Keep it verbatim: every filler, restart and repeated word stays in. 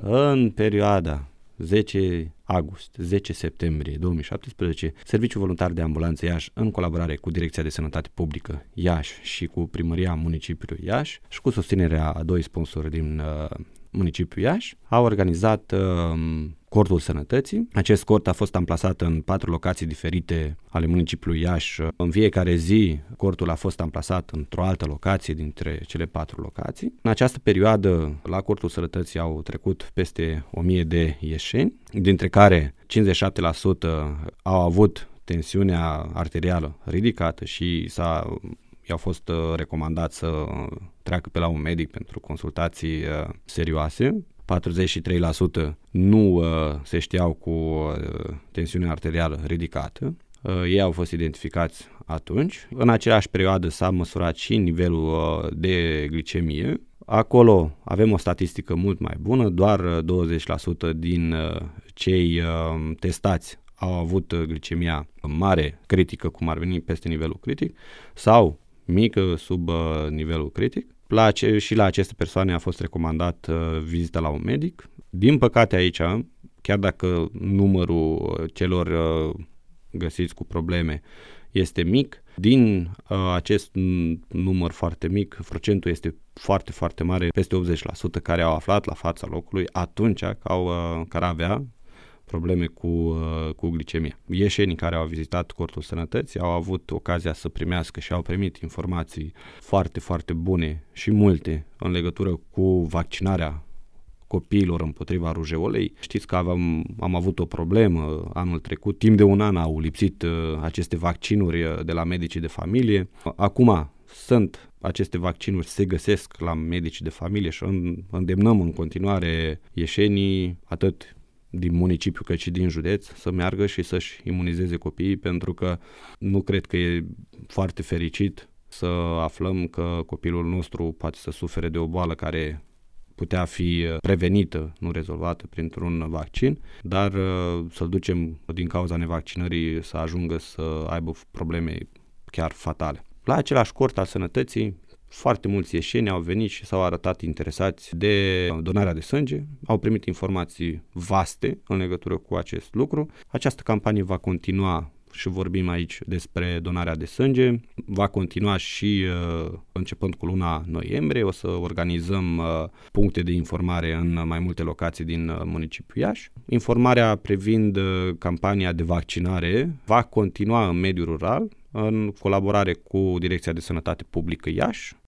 În perioada zece august - zece septembrie două mii șaptesprezece, Serviciul Voluntar de Ambulanță Iași, în colaborare cu Direcția de Sănătate Publică Iași și cu Primăria Municipiului Iași și cu susținerea a doi sponsori din uh, municipiul Iași, a organizat uh, Cortul Sănătății. Acest cort a fost amplasat în patru locații diferite ale municipiului Iași. În fiecare zi, cortul a fost amplasat într-o altă locație dintre cele patru locații. În această perioadă, la Cortul Sănătății au trecut peste o mie de ieșeni, dintre care cincizeci și șapte la sută au avut tensiunea arterială ridicată și s-a i-au fost recomandat să treacă pe la un medic pentru consultații uh, serioase. patruzeci și trei la sută nu uh, se știau cu uh, tensiune arterială ridicată. Uh, ei au fost identificați atunci. În aceeași perioadă s-a măsurat și nivelul uh, de glicemie. Acolo avem o statistică mult mai bună, doar douăzeci la sută din uh, cei uh, testați au avut glicemia mare, critică, cum ar veni peste nivelul critic, sau mică, sub uh, nivelul critic. La ace- și la aceste persoane a fost recomandat uh, vizita la un medic. Din păcate aici, chiar dacă numărul celor uh, găsiți cu probleme este mic, din uh, acest număr foarte mic, procentul este foarte, foarte mare, peste optzeci la sută care au aflat la fața locului atunci că au, uh, care avea probleme cu, uh, cu glicemia. Ieșenii care au vizitat Cortul Sănătății au avut ocazia să primească și au primit informații foarte, foarte bune și multe în legătură cu vaccinarea copiilor împotriva rujeolei. Știți că aveam, am avut o problemă anul trecut, timp de un an au lipsit uh, aceste vaccinuri de la medicii de familie. Acum sunt aceste vaccinuri, se găsesc la medicii de familie și îndemnăm în continuare ieșenii, atât din municipiu cât și din județ, să meargă și să-și imunizeze copiii, pentru că nu cred că e foarte fericit să aflăm că copilul nostru poate să sufere de o boală care putea fi prevenită, nu rezolvată printr-un vaccin, dar să-l ducem din cauza nevaccinării să ajungă să aibă probleme chiar fatale. La același cort al sănătății, foarte mulți ieșeni au venit și s-au arătat interesați de donarea de sânge, au primit informații vaste în legătură cu acest lucru. Această campanie va continua și vorbim aici despre donarea de sânge, va continua și uh, începând cu luna noiembrie. O să organizăm uh, puncte de informare în mai multe locații din uh, municipiul Iași. Informarea privind uh, campania de vaccinare va continua în mediul rural, în colaborare cu Direcția de Sănătate Publică Iași.